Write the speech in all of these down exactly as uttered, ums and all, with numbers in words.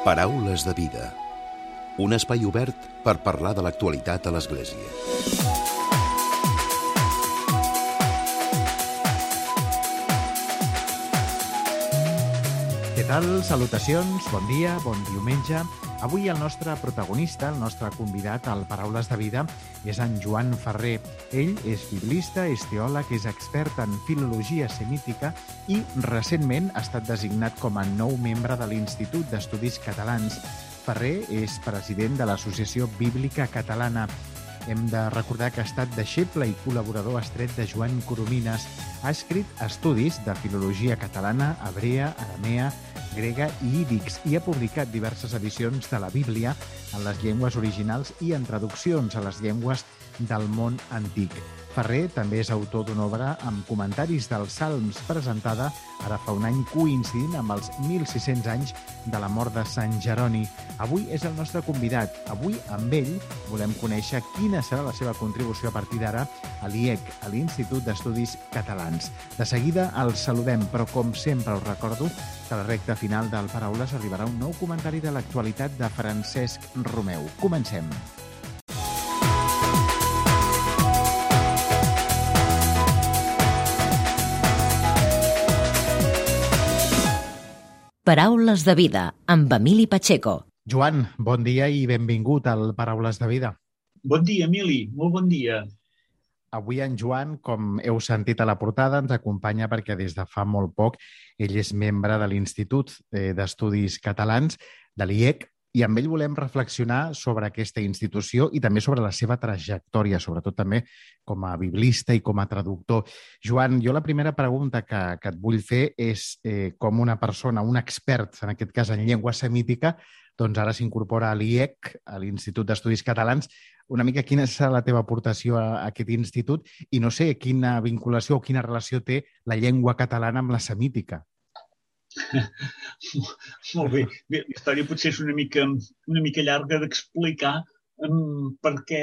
Paraules de vida. Un espai obert per parlar de l'actualitat a l'Església. Què tal? Salutacions, bon dia, bon diumenge. Avui el nostre protagonista, el nostre convidat al Paraules de Vida és en Joan Ferrer. Ell és biblista, és teòleg, és expert en filologia semítica i recentment ha estat designat com a nou membre de l'Institut d'Estudis Catalans. Ferrer és president de l'Associació Bíblica Catalana. Hem de recordar que ha estat deixeble i col·laborador estret de Joan Coromines. Ha escrit estudis de filologia catalana, hebrea, aramea, grega i ídix i ha publicat diverses edicions de la Bíblia en les llengües originals i en traduccions a les llengües del món antic. Ferrer també és autor d'una obra amb comentaris dels Salms presentada ara fa un any coincidint amb els mil sis-cents anys de la mort de Sant Jeroni. Avui és el nostre convidat. Avui, amb ell, volem conèixer quina serà la seva contribució a partir d'ara a l'I E C, a l'Institut d'Estudis Catalans. De seguida el saludem, però com sempre us recordo que a la recta final del Paraules arribarà un nou comentari de l'actualitat de Francesc Romeu. Comencem. Paraules de Vida, amb Emili Pacheco. Joan, bon dia i benvingut al Paraules de Vida. Bon dia, Emili, molt bon dia. Avui en Joan, com heu sentit a la portada, ens acompanya perquè des de fa molt poc ell és membre de l'Institut d'Estudis Catalans, de l'I E C, i amb ell volem reflexionar sobre aquesta institució i també sobre la seva trajectòria, sobretot també com a biblista i com a traductor. Joan, jo la primera pregunta que, que et vull fer és eh, com una persona, un expert, en aquest cas en llengua semítica, doncs ara s'incorpora a l'I E C, a l'Institut d'Estudis Catalans. Una mica quina és la teva aportació a aquest institut i no sé quina vinculació o quina relació té la llengua catalana amb la semítica. Molt bé. Bé, la història potser és una mica, una mica llarga d'explicar um, perquè,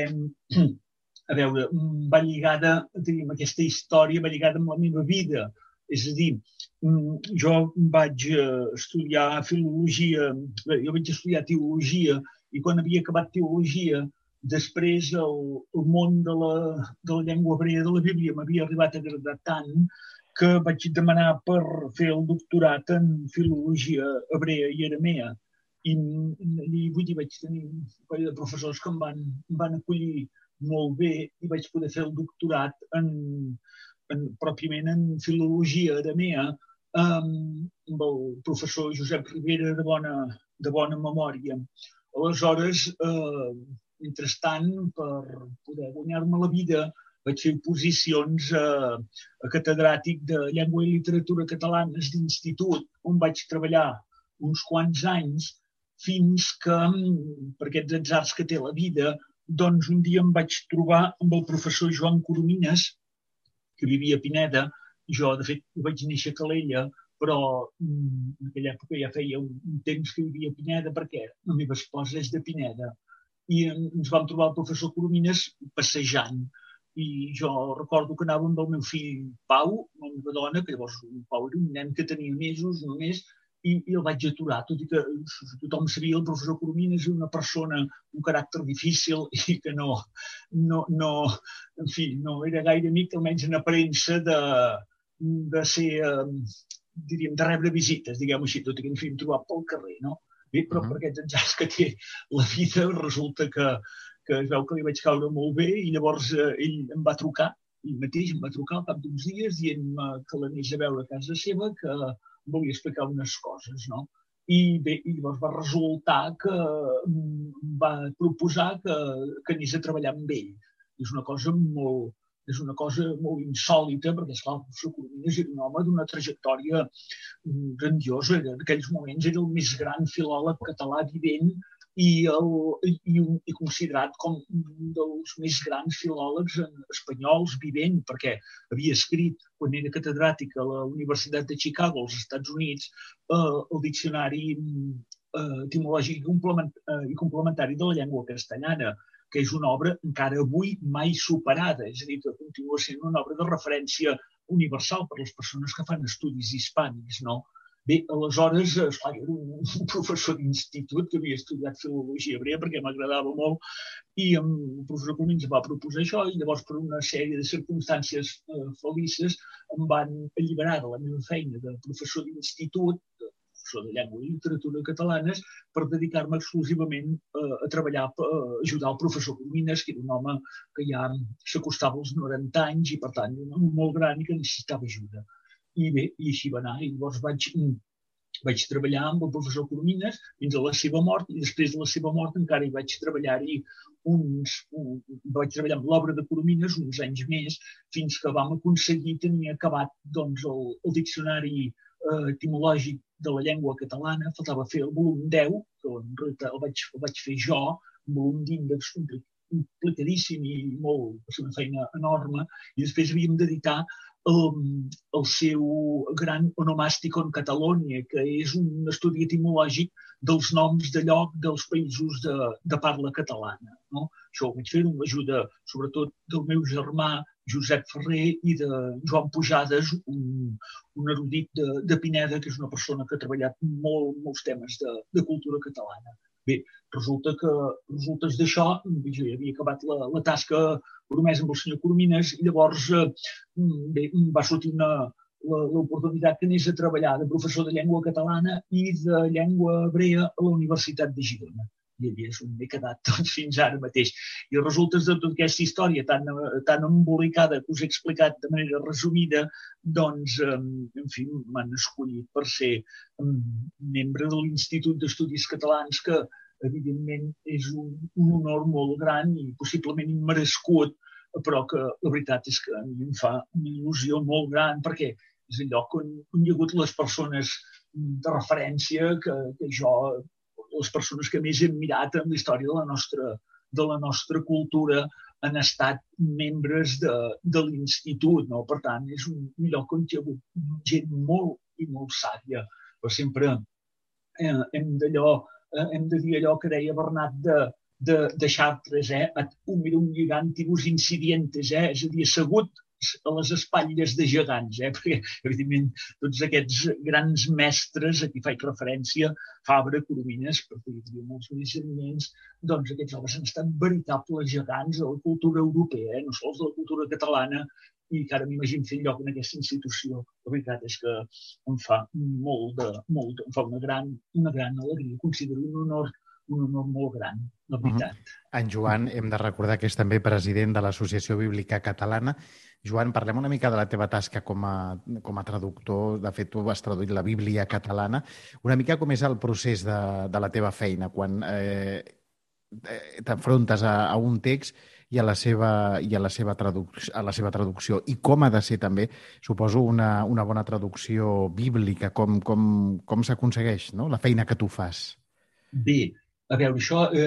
a veure, va lligada, diríem, aquesta història va lligada amb la meva vida. És a dir, um, jo vaig estudiar filologia, jo vaig estudiar teologia i quan havia acabat teologia, després el, el món de la, de la llengua hebrea de la Bíblia m'havia arribat a agradar tant que vaig demanar per fer el doctorat en filologia hebrea i aramea. I, i vull dir, vaig tenir un coll de professors que em van, em van acollir molt bé i vaig poder fer el doctorat en, en, pròpiament en filologia aramea amb, amb el professor Josep Ribera de bona, de bona memòria. Aleshores, eh, mentrestant, per poder guanyar-me la vida, vaig fer oposicions a, a catedràtic de llengua i literatura catalanes d'institut, on vaig treballar uns quants anys, fins que, per aquests atzars que té la vida, doncs un dia em vaig trobar amb el professor Joan Coromines, que vivia a Pineda. Jo, de fet, vaig néixer a Calella, però en aquella època ja feia un temps que vivia a Pineda, perquè la meva esposa és de Pineda. I ens vam trobar el professor Coromines passejant. I jo recordo que anava amb el meu fill Pau, la meva dona, que llavors Pau era un nen que tenia mesos només, i, i el vaig aturar, tot i que tothom sabia el professor Coromines era una persona, un caràcter difícil i que no, no, no, en fi, no era gaire amic, almenys en aparença de, de ser, eh, diríem, de rebre visites, diguem-ho així, tot i que ens havíem trobat pel carrer, no? Bé, però per aquests enllaços que té la vida resulta que que es veu que li vaig caure molt bé i llavors eh, ell em va trucar, ell mateix em va trucar al cap d'uns dies dient-me que l'anés a veure a casa seva, que em volia explicar unes coses, no? I bé, i llavors va resultar que em va proposar que, que anés a treballar amb ell. És una cosa molt, és una cosa molt insòlita, perquè, esclar, el professor Coromines era un home d'una trajectòria grandiosa. En aquells moments era el més gran filòleg català vivent i, el, i, i considerat com un dels més grans filòlegs espanyols vivent, perquè havia escrit, quan era catedràtic a la Universitat de Chicago, als Estats Units, eh, el diccionari eh, etimològic i complementari de la llengua castellana, que és una obra encara avui mai superada, és a dir, que continua sent una obra de referència universal per a les persones que fan estudis hispànics, no? Bé, aleshores, esclar, era un professor d'institut que havia estudiat filologia hebrea perquè m'agradava molt i el professor Comins em va proposar això i llavors per una sèrie de circumstàncies eh, felices em van alliberar de la meva feina de professor d'institut, de professor de llengua i literatura catalanes, per dedicar-me exclusivament eh, a treballar, a ajudar el professor Comines, que era un home que ja s'acostava als noranta anys i per tant un home molt gran i que necessitava ajuda. I bé, i així va anar. I llavors vaig, vaig treballar amb el professor Coromines fins a la seva mort i després de la seva mort encara hi vaig treballar-hi uns... Un, vaig treballar amb l'obra de Coromines uns anys més fins que vam aconseguir tenir acabat doncs, el, el diccionari eh, etimològic de la llengua catalana. Faltava fer el volum deu, que en realitat el vaig, el vaig fer jo, un volum d'índex complicadíssim i molt, va ser una feina enorme, i després havíem d'editar el, el seu gran onomàsticon Catalònia, que és un estudi etimològic dels noms de lloc dels països de, de parla catalana. No? Això ho vaig fer amb l'ajuda, sobretot, del meu germà Josep Ferrer i de Joan Pujades, un, un erudit de, de Pineda, que és una persona que ha treballat molt, molts temes de, de cultura catalana. Bé, resulta que resultes d'això, jo ja havia acabat la, la tasca promesa amb el senyor Coromines i llavors bé, va sortir una, l'oportunitat que anés a treballar de professor de llengua catalana i de llengua hebrea a la Universitat de Girona. I allà és on m'he quedat doncs, fins ara mateix. I resultes de tota aquesta història tan, tan embolicada que us he explicat de manera resumida, doncs, en fi, m'han escollit per ser membre de l'Institut d'Estudis Catalans, que evidentment és un, un honor molt gran i possiblement immerescut, però que la veritat és que a mi em fa una il·lusió molt gran perquè és el lloc on, on hi ha hagut les persones de referència que, que jo, les persones que més hem mirat en la història de la nostra, de la nostra cultura han estat membres de, de l'institut. No? Per tant, és un, un lloc on hi ha hagut gent molt i molt sàvia. Però sempre eh, hem d'allò eh, hem de dir allò que deia Bernat de, de, de Chartres, eh? Ad humilum gigantibus insidientes, eh? És a dir, assegut a les espatlles de gegants, eh? Perquè, evidentment, tots aquests grans mestres, a qui faig referència, Fabra, Coromines, perquè hi havia molts més eminents, doncs aquests homes han estat veritables gegants de la cultura europea, eh? No sols de la cultura catalana, i que ara m'imagino fer lloc en aquesta institució. La veritat és que em fa molt de, molt de, em fa una gran, una gran alegria. Considero un honor, un honor molt gran, la veritat. Uh-huh. En Joan, hem de recordar que és també president de l'Associació Bíblica Catalana. Joan, parlem una mica de la teva tasca com a, com a traductor. De fet, tu has traduït la Bíblia catalana. Una mica com és el procés de, de la teva feina, quan eh, t'enfrontes a, a un text i a la seva, i a la seva, traduc, a la seva traducció. I com ha de ser també, suposo, una, una bona traducció bíblica, com, com, com s'aconsegueix, no? La feina que tu fas. Bé, a veure, això eh,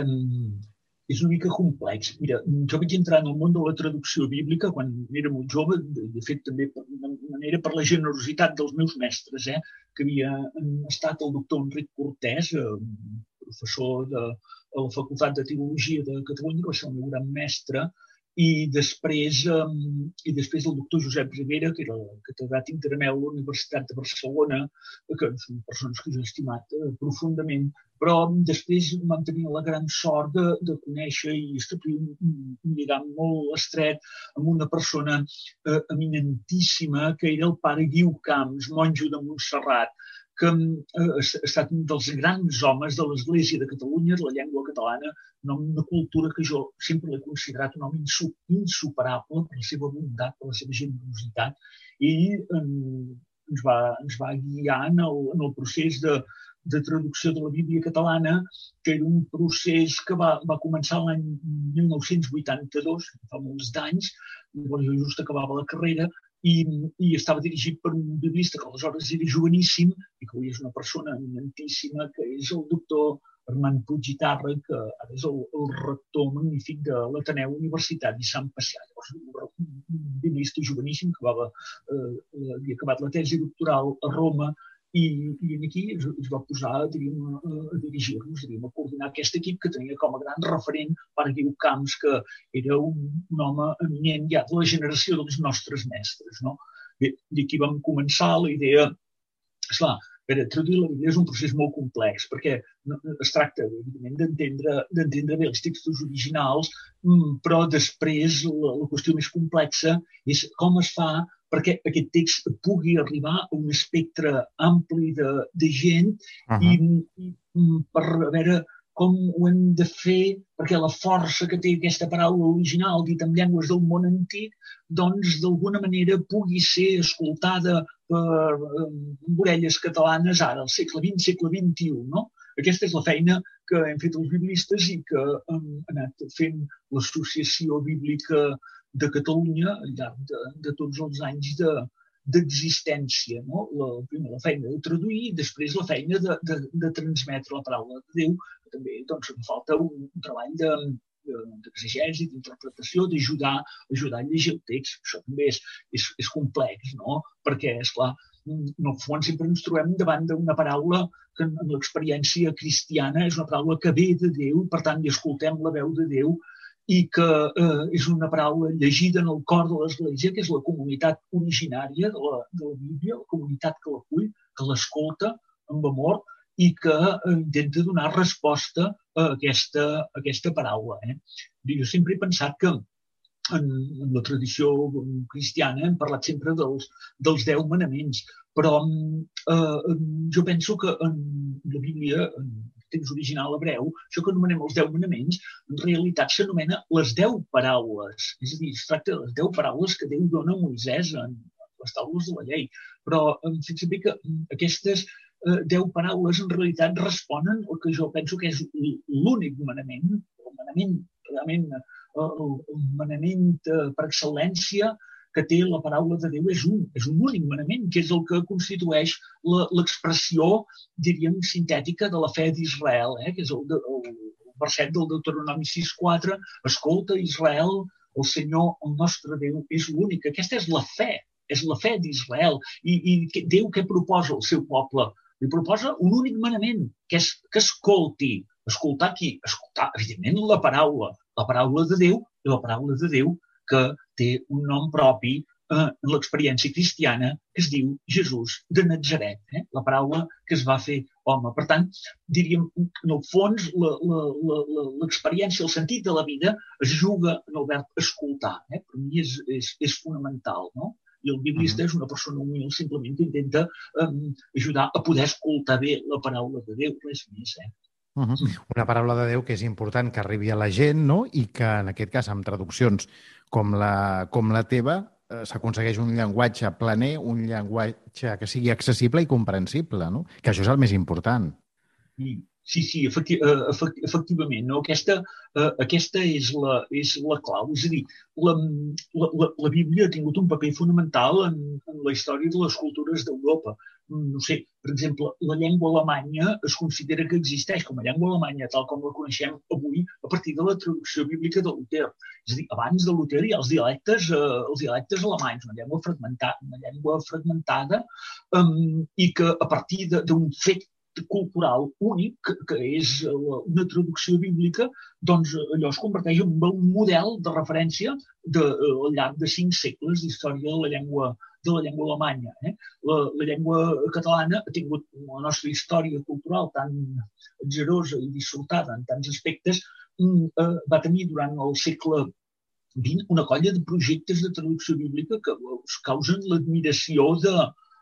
és una mica complex. Mira, jo vaig entrar en el món de la traducció bíblica quan era molt jove, de, de fet també per una manera per la generositat dels meus mestres, eh, que havia estat el doctor Enric Cortés, eh, professor de a la Facultat de Teologia de Catalunya, que va ser el meu gran mestre, i després, um, i després el doctor Josep Rivera, que era el catedràtic interameu a la Universitat de Barcelona, que són persones que jo he estimat eh, profundament, però després vam tenir la gran sort de, de conèixer i establir un, un lligam molt estret amb una persona eh, eminentíssima, que era el pare Guiu Camps, monjo de Montserrat, que eh, ha estat un dels grans homes de l'Església de Catalunya, de la llengua catalana, un home d'una cultura que jo sempre l'he considerat un home insuperable per la seva bondat, per la seva generositat, i eh, ens, va, ens va guiar en el, en el procés de, de traducció de la Bíblia catalana, que era un procés que va, va començar l'any mil nou-cents vuitanta-dos, fa molts d'anys, llavors jo just acabava la carrera, I, i estava dirigit per un biblista que aleshores era joveníssim i que avui és una persona eminentíssima, que és el doctor Armand Puig i Tarra, que ara és el, el rector magnífic de l'Ateneu Universitari Sant Pacià. Llavors, un biblista joveníssim que va, eh, havia acabat la tesi doctoral a Roma i, i aquí es, es va posar a, a, a dirigir-nos, a coordinar aquest equip que tenia com a gran referent Pare Guiu Camps, que era un, un home eminent ja de la generació dels nostres mestres. No? Bé, i aquí vam començar la idea. Esclar, veure, traduir la Bíblia és un procés molt complex, perquè es tracta, evidentment, d'entendre bé els textos originals, però després la, la qüestió més complexa és com es fa perquè aquest text pugui arribar a un espectre ampli de, de gent uh-huh. i, i per veure com ho hem de fer, perquè la força que té aquesta paraula original dit en llengües del món antic, doncs d'alguna manera pugui ser escoltada per um, orelles catalanes ara, al segle vint, segle vint-i-u, no? Aquesta és la feina que hem fet els biblistes i que hem anat fent l'Associació Bíblica de Catalunya al llarg de, de tots els anys de, d'existència, no? La, primer la feina de traduir i després la feina de, de, de transmetre la paraula de Déu, que també doncs, em falta un, un treball de, d'exegesi, d'interpretació, d'ajudar ajudar a llegir el text. Això també és, és, és complex, no? Perquè, esclar, en el fons sempre ens trobem davant d'una paraula que en l'experiència cristiana és una paraula que ve de Déu, per tant, hi escoltem la veu de Déu, i que eh, és una paraula llegida en el cor de l'Església, que és la comunitat originària de la, de la Bíblia, la comunitat que l'acull, que l'escolta amb amor i que eh, intenta donar resposta a aquesta, a aquesta paraula. Eh? Jo sempre he pensat que en, en la tradició cristiana hem parlat sempre dels, dels deu manaments, però eh, jo penso que en la Bíblia, en text original hebreu, això que anomenem els deu manaments, en realitat s'anomena les deu paraules. És a dir, es tracta de les deu paraules que Déu dona a Moisès en les taules de la llei. Però fixa't bé que aquestes eh, deu paraules en realitat responen al que jo penso que és l'únic manament, el manament realment, el, el manament eh, per excel·lència que té la paraula de Déu és un, és un únic manament, que és el que constitueix l'expressió, diríem, sintètica de la fe d'Israel, eh? Que és el, el, el verset del Deuteronomi sis quatre, escolta, Israel, el Senyor, el nostre Déu, és l'únic. Aquesta és la fe, és la fe d'Israel. I, i Déu què proposa al seu poble? Li proposa un únic manament, que és que escolti. Escoltar qui? Escoltar, evidentment, la paraula. La paraula de Déu i la paraula de Déu que té un nom propi eh, en l'experiència cristiana que es diu Jesús de Natzaret, eh? La paraula que es va fer home. Per tant, diríem, en el fons, l'experiència, el sentit de la vida es juga en el verb escoltar. Eh? Per mi és, és, és fonamental, no? I el biblista uh-huh. és una persona humil simplement que intenta um, ajudar a poder escoltar bé la paraula de Déu, res més, eh? Uh-huh. Una paraula de Déu que és important que arribi a la gent, no? I que, en aquest cas, amb traduccions com la, com la teva, eh, s'aconsegueix un llenguatge planer, un llenguatge que sigui accessible i comprensible, no? Que això és el més important. Sí, sí, sí efecti efecti efectivament. No? Aquesta, uh, aquesta és, la, és la clau. És a dir, la, la, la Bíblia ha tingut un paper fonamental en, en la història de les cultures d'Europa. No sé, per exemple, la llengua alemanya es considera que existeix com a llengua alemanya, tal com la coneixem avui, a partir de la traducció bíblica de Luter. És a dir, abans de Luter hi ha els dialectes, eh, els dialectes alemanys, una llengua fragmentada, una llengua fragmentada um, i que a partir d'un fet cultural únic, que, que és una traducció bíblica, doncs allò es converteix en un model de referència de, al llarg de cinc segles d'història de la llengua de la llengua alemanya. Eh? La, la llengua catalana ha tingut la nostra història cultural tan atzerosa i dissortada en tants aspectes, eh, va tenir durant el segle vint una colla de projectes de traducció bíblica que causen l'admiració de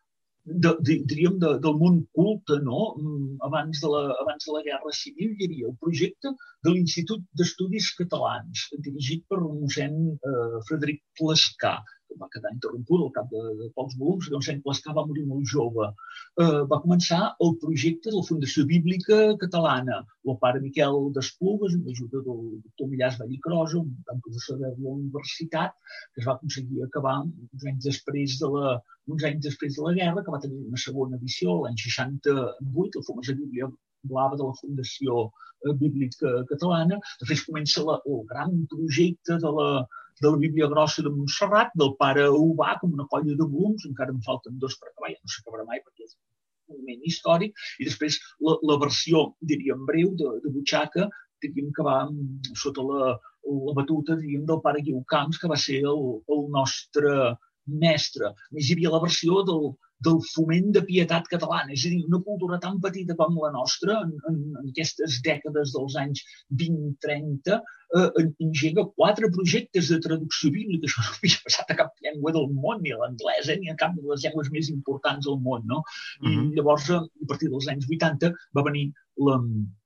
De, de, diríem, de, del món culte, no? Abans de, la, abans de la Guerra Civil hi havia el projecte de l'Institut d'Estudis Catalans, dirigit per mossèn eh, Frederic Plascà, que va quedar interromput al cap de, de pocs volums, que mossèn Plascà va morir molt jove. Eh, va començar el projecte de la Fundació Bíblica Catalana. El pare Miquel d'Esplugues, amb l'ajuda del doctor Millàs Vallicrosa, un gran professor de la universitat, que es va aconseguir acabar uns anys després de la uns anys després de la guerra, que va tenir una segona edició, l'any seixanta-vuit, la famosa Bíblia Blava de la Fundació Bíblica Catalana. Després comença la, el gran projecte de la, de la Bíblia Grossa de Montserrat, del pare Ubach, amb una colla de volums, encara en falten dos per acabar, ja no s'acabarà mai perquè és un moment històric, i després la, la versió, diríem, breu, de, de butxaca, diríem que va sota la, la batuta, diríem, del pare Guiu Camps, que va ser el, el nostre mestre. A més, hi havia la versió del, del foment de pietat catalana, és a dir, una cultura tan petita com la nostra, en, en, en aquestes dècades dels anys vint trenta, eh, engega quatre projectes de traducció bíblica. Això no havia passat a cap llengua del món, ni a l'anglès, eh, ni a cap de les llengües més importants del món, no? I uh-huh. llavors, a partir dels anys vuitanta, va venir la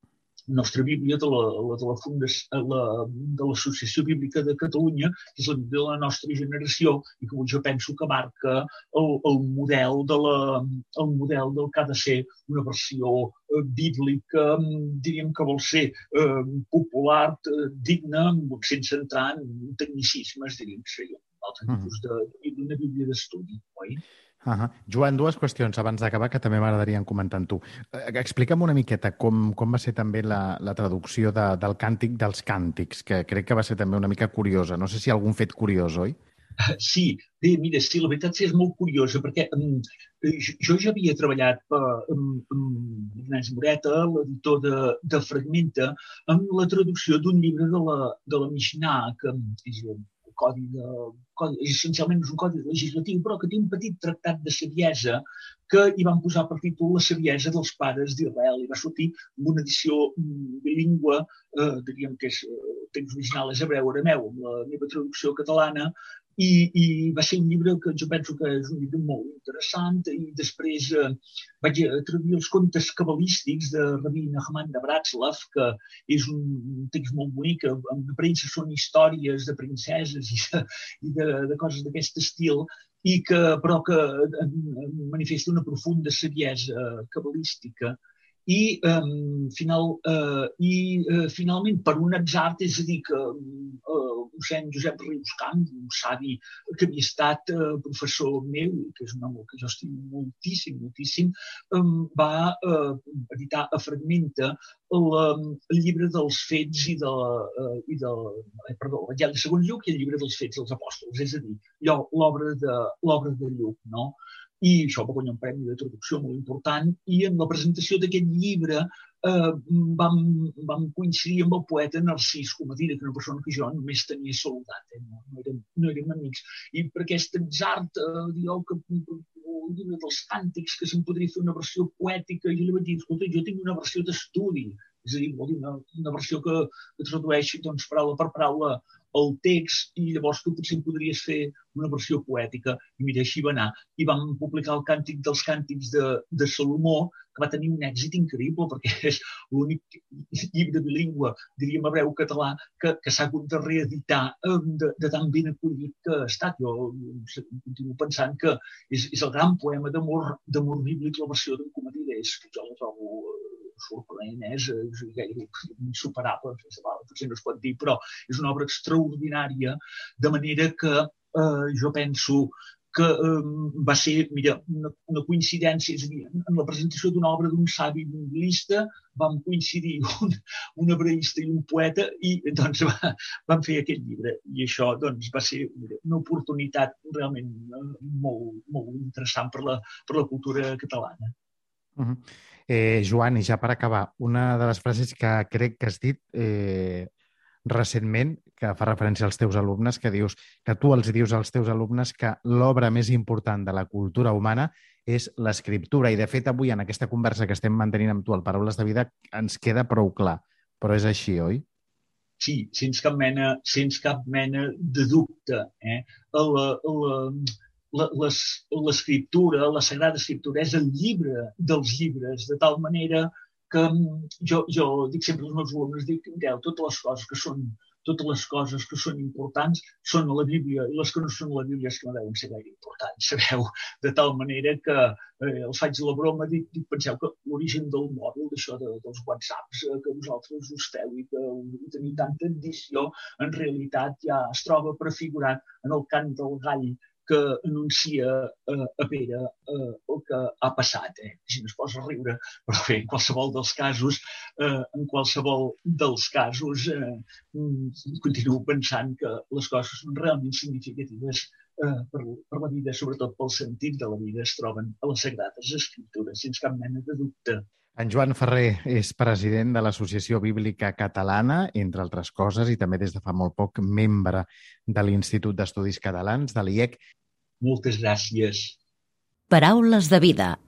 nostra Bíblia de la, la, de la fundació, la, de l'Associació Bíblica de Catalunya, que és la Bíblia de la nostra generació i que jo penso que marca el, el, model, de la, el model del que ha de ser una versió eh, bíblica, diríem que vol ser eh, popular, eh, digna, sense entrar en tecnicismes, diríem que seria un altre tipus de, d'una Bíblia d'estudi, oi? Uh -huh. Joan, dues qüestions abans d'acabar que també m'agradaria comentar amb tu. Explica'm una miqueta com, com va ser també la, la traducció de, del càntic dels càntics, que crec que va ser també una mica curiosa. No sé si algun fet curiós, oi? Sí, bé, mira, sí, la veritat és molt curiosa, perquè um, jo ja havia treballat amb, amb Ignasi Moreta, l'editor de, de Fragmenta, amb la traducció d'un llibre de la, de la Mishnah, que és el codi de... Codi, essencialment és un codi legislatiu, però que té un petit tractat de saviesa que hi van posar per títol La saviesa dels pares d'Israel. I va sortir amb una edició bilingüe, eh, diríem que és, el text original és hebreu-arameu, amb la meva traducció catalana, I, i va ser un llibre que jo penso que és un llibre molt interessant, i després eh, vaig traduir els contes cabalístics de Rabbi Nachman de Bratslav, que és un text molt bonic, que en aparença són històries de princeses i de, i de, de coses d'aquest estil, i que, però que manifesta una profunda saviesa cabalística. I, um, final, uh, i uh, finalment, per un atzar, és a dir, que uh, mossèn Josep Rius-Camp, un savi que havia estat uh, professor meu, que és un home que jo estimo moltíssim, moltíssim, um, va uh, editar a Fragmenta el, el llibre dels fets i de, uh, i de eh, perdó, l'Evangeli segons Lluc i el llibre dels fets dels apòstols, és a dir, l'obra de, l'obra de Lluc, no? I això va guanyar un premi de traducció molt important, i en la presentació d'aquest llibre eh, vam, vam coincidir amb el poeta Narcís Comadira, que és una persona que jo només tenia saludat, eh? no, no, érem, no érem amics. I per aquest atzar, eh, dieu que el llibre dels càntics, que se'n podria fer una versió poètica, i jo li vaig dir, escolta, jo tinc una versió d'estudi, és a dir, vol dir, una, una versió que, que tradueixi doncs, paraula per paraula el text, i llavors tu potser podries fer una versió poètica, i mira, així va anar. I vam publicar el Càntic dels Càntics de, de Salomó, que va tenir un èxit increïble, perquè és l'únic llibre bilingüe, diríem hebreu-català, que, que s'ha hagut de reeditar de, de tan ben acollit que ha estat. Jo continuo pensant que és, és el gran poema d'amor bíblic, la versió d'en Comadira, és que jo la trobo sorprenent, és, és gairebé insuperable, potser no es pot dir, però és una obra extraordinària, de manera que eh, jo penso que eh, va ser, mira, una, una coincidència, és a dir, en la presentació d'una obra d'un savi biblista vam coincidir un, un hebreista i un poeta, i doncs va, vam fer aquest llibre, i això doncs, va ser mira, una oportunitat realment molt, molt interessant per la, per la cultura catalana. Uh-huh. Eh, Joan, i ja per acabar, una de les frases que crec que has dit eh, recentment, que fa referència als teus alumnes, que dius que tu els dius als teus alumnes que l'obra més important de la cultura humana és l'escriptura. I, de fet, avui, en aquesta conversa que estem mantenint amb tu al Paraules de Vida, ens queda prou clar. Però és així, oi? Sí, sense cap mena, sense cap mena de dubte. Eh? La, la, l'escriptura, la Sagrada Escriptura, és el llibre dels llibres, de tal manera que jo, jo dic sempre als meus alumnes, dic, totes les coses que són totes les coses que són importants són a la Bíblia, i les que no són a la Bíblia és que no deuen ser gaire importants, sabeu? De tal manera que eh, els faig la broma, dic, dic penseu que l'origen del mòbil, d'això de, dels whatsapps, eh, que vosaltres us feu i que teniu tanta edició, en realitat ja es troba prefigurat en el cant del gall que anuncia eh, a Pere eh, el que ha passat. Eh? Si no es posa a riure, però bé, en qualsevol dels casos, eh, en qualsevol dels casos, eh, continuo pensant que les coses són realment significatives eh, per, per la vida, sobretot pel sentit de la vida, es troben a les Sagrades Escriptures, sense cap mena de dubte. En Joan Ferrer és president de l'Associació Bíblica Catalana, entre altres coses, i també des de fa molt poc membre de l'Institut d'Estudis Catalans, de l'I E C. Moltes gràcies. Paraules de vida,